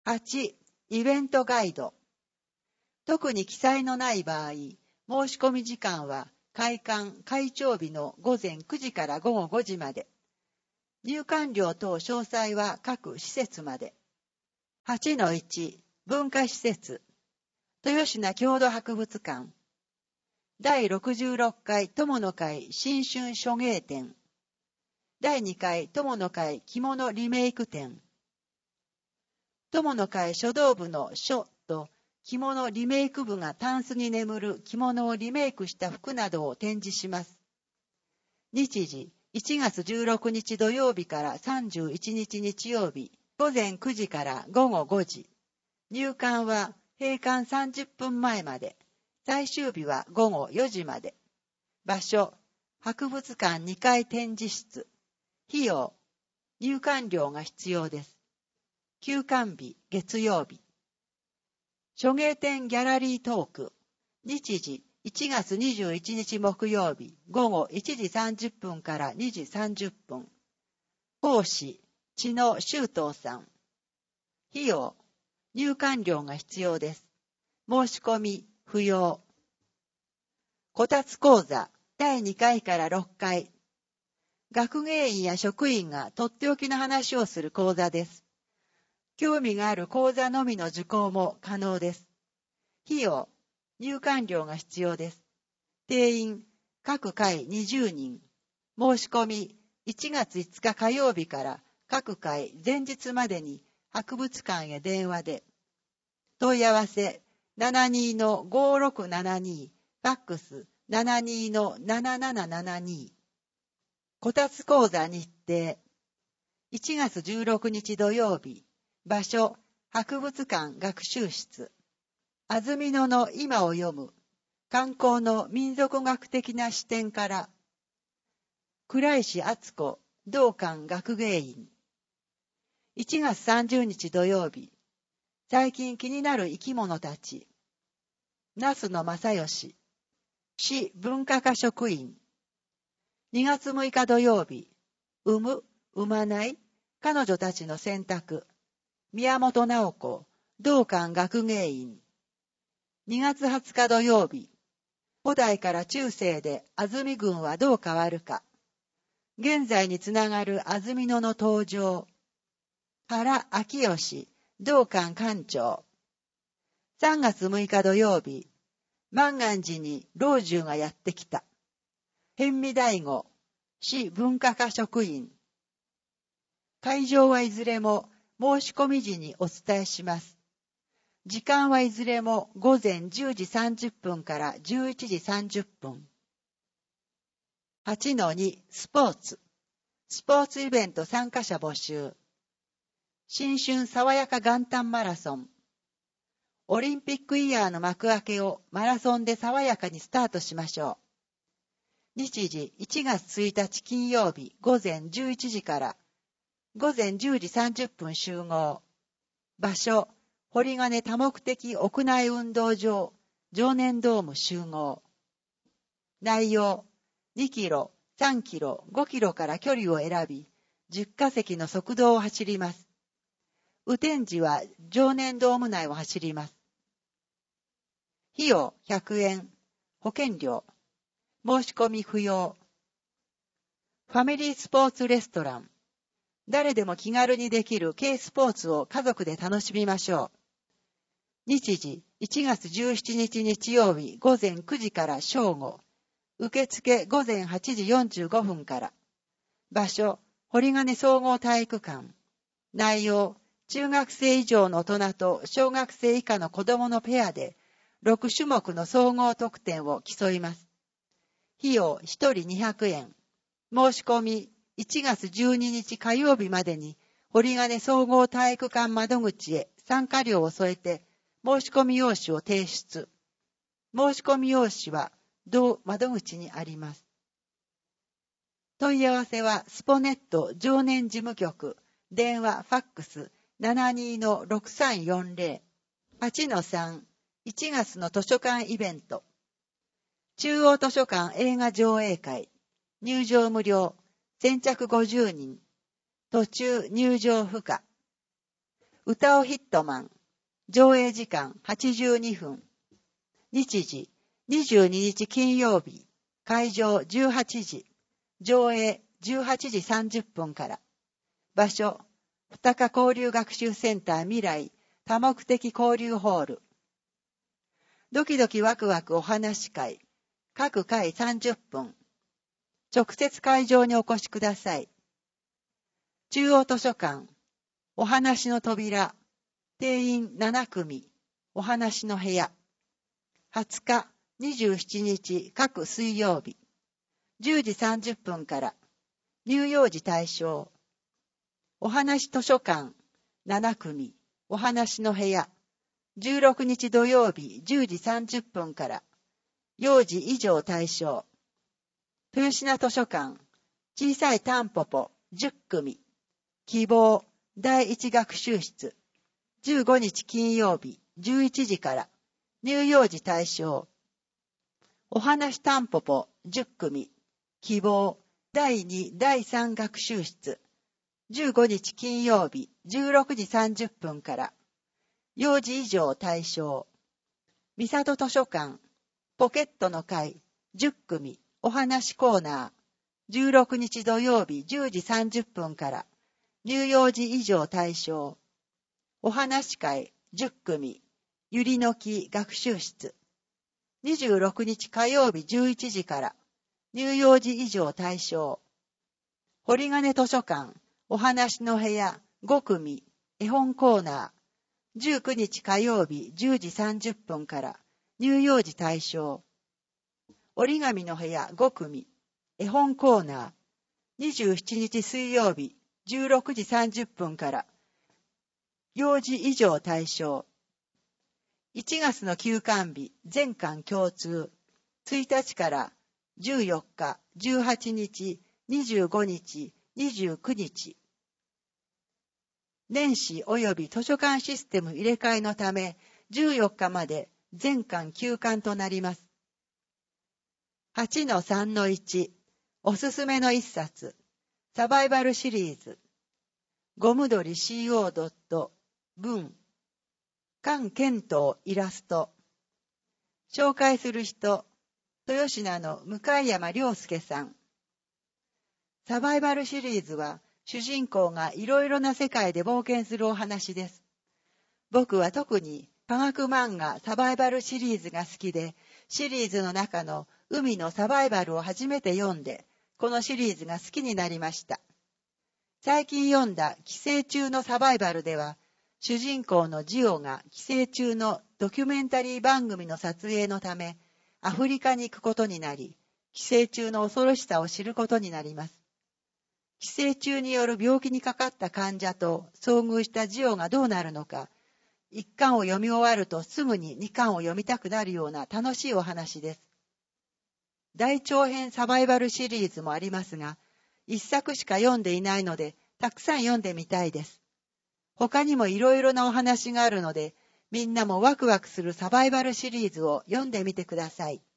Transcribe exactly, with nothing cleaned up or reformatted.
はち、イベントガイド。特に記載のない場合、申し込み時間は開館・開庁日の午前くじから午後ごじまで。入館料等詳細は各施設まで。はちのいち、文化施設。豊品郷土博物館。だいろくじゅうろっかい友の会新春書芸展。だいにかい友の会着物リメイク展。友の会書道部の書と着物リメイク部がタンスに眠る着物をリメイクした服などを展示します。日時、いちがつじゅうろくにち土曜日からさんじゅういちにち日曜日、午前くじから午後ごじ。入館は閉館さんじゅっぷんまえまで。最終日は午後よじまで。場所、博物館にかい展示室。費用、入館料が必要です。休館日、月曜日。書芸展ギャラリートーク。日時、いちがつにじゅういちにち木曜日、午後いちじさんじゅっぷんからにじさんじゅっぷん。講師、知野周東さん。費用、入館料が必要です。申し込み、不要。こたつ講座、だいにかいからろっかい。学芸員や職員がとっておきの話をする講座です。興味がある講座のみの受講も可能です。費用、入館料が必要です。定員、各回にじゅうにん。申し込み、いちがついつか火曜日から各回前日までに博物館へ電話で。問い合わせ、ななにのごろくななに、ファックス ななにのななななななに。こたつ講座日程。いちがつじゅうろくにち土曜日。場所、博物館学習室。安曇野の今を読む。観光の民族学的な視点から。倉石敦子、道館学芸員。いちがつさんじゅうにち土曜日。最近気になる生き物たち。那須野正義。市文化課職員。にがつむいか土曜日。産む、産まない、彼女たちの選択。宮本直子、道館学芸員。にがつはつか土曜日。古代から中世で安曇郡はどう変わるか。現在につながる安曇野の登場。原明義、道館館長。さんがつむいか土曜日。万願寺に老中がやってきた。辺見大吾、市文化課職員。会場はいずれも申し込み時にお伝えします。時間はいずれも午前じゅうじさんじゅっぷんからじゅういちじさんじゅっぷん。はちのに スポーツ。スポーツイベント参加者募集。新春爽やか元旦マラソン。オリンピックイヤーの幕開けをマラソンで爽やかにスタートしましょう。日時いちがつついたち金曜日午前じゅういちじから午前じゅうじさんじゅっぷん集合。場所、堀金多目的屋内運動場、常年ドーム集合。内容、にキロ、さんキロ、ごキロから距離を選び、じゅっかせきの側道を走ります。雨天時は常年ドーム内を走ります。費用ひゃくえん、保険料、申し込み不要。ファミリースポーツレストラン。誰でも気軽にできる軽スポーツを家族で楽しみましょう。日時いちがつじゅうしちにち日曜日午前くじから正午。受付午前はちじよんじゅうごふんから。場所、堀金総合体育館。内容、中学生以上の大人と小学生以下の子供のペアでろくしゅもくの総合得点を競います。費用ひとりにひゃくえん。申し込みいちがつじゅうににち火曜日までに堀金総合体育館窓口へ参加料を添えて申し込み用紙を提出。申し込み用紙は同窓口にあります。問い合わせはスポネット常年事務局、電話ファックス ななにのろくさんよんぜろ はちのさん、いちがつの図書館イベント。中央図書館映画上映会。入場無料。先着ごじゅうにん。途中入場不可。 歌をヒットマン。上映時間はちじゅうにふん。日時にじゅうににち金曜日。会場じゅうはちじ。上映じゅうはちじさんじゅっぷんから。場所、二日交流学習センター未来多目的交流ホール。ドキドキワクワクお話し会。各回さんじゅっぷん。直接会場にお越しください。中央図書館。お話の扉。定員ななくみ。お話の部屋。はつか、にじゅうしちにち各水曜日。じゅうじさんじゅっぷんから。乳幼児対象。お話図書館。ななくみ。お話の部屋。じゅうろくにち土曜日じゅうじさんじゅっぷんから。幼児以上対象。豊品図書館。小さいタンポポじゅっくみ。希望。第一学習室。じゅうごにち金曜日じゅういちじから。乳幼児対象。お話タンポポじゅっくみ。希望。第二、第三学習室。じゅうごにち金曜日じゅうろくじさんじゅっぷんから。幼児以上対象。三郷図書館。ポケットの会じゅっくみ。お話コーナー。じゅうろくにち土曜日じゅうじさんじゅっぷんから。乳幼児以上対象。お話会じゅっくみ。ゆりの木学習室。にじゅうろくにち火曜日じゅういちじから。乳幼児以上対象。堀金図書館。お話の部屋ごくみ。絵本コーナー。じゅうくにち火曜日じゅうじさんじゅっぷんから。乳幼児対象。折り紙の部屋ごくみ。絵本コーナー。にじゅうしちにち水曜日じゅうろくじさんじゅっぷんから。幼児以上対象。いちがつの休館日全館共通。ついたちからじゅうよっか、じゅうはちにち、にじゅうごにち、にじゅうくにち。年始及び図書館システム入れ替えのため、じゅうよっかまで全館休館となります。はちのさんのいち、おすすめの一冊、サバイバルシリーズ、ゴムドリ シーオー 文、菅健東イラスト。紹介する人、豊品の向山良介さん。サバイバルシリーズは、主人公がいろいろな世界で冒険するお話です。僕は特に科学漫画サバイバルシリーズが好きで、シリーズの中の海のサバイバルを初めて読んで、このシリーズが好きになりました。最近読んだ寄生虫のサバイバルでは、主人公のジオが寄生虫のドキュメンタリー番組の撮影のため、アフリカに行くことになり、寄生虫の恐ろしさを知ることになります。寄生虫による病気にかかった患者と遭遇したジオがどうなるのか、一巻を読み終わるとすぐに二巻を読みたくなるような楽しいお話です。大長編サバイバルシリーズもありますが、一作しか読んでいないので、たくさん読んでみたいです。他にもいろいろなお話があるので、みんなもワクワクするサバイバルシリーズを読んでみてください。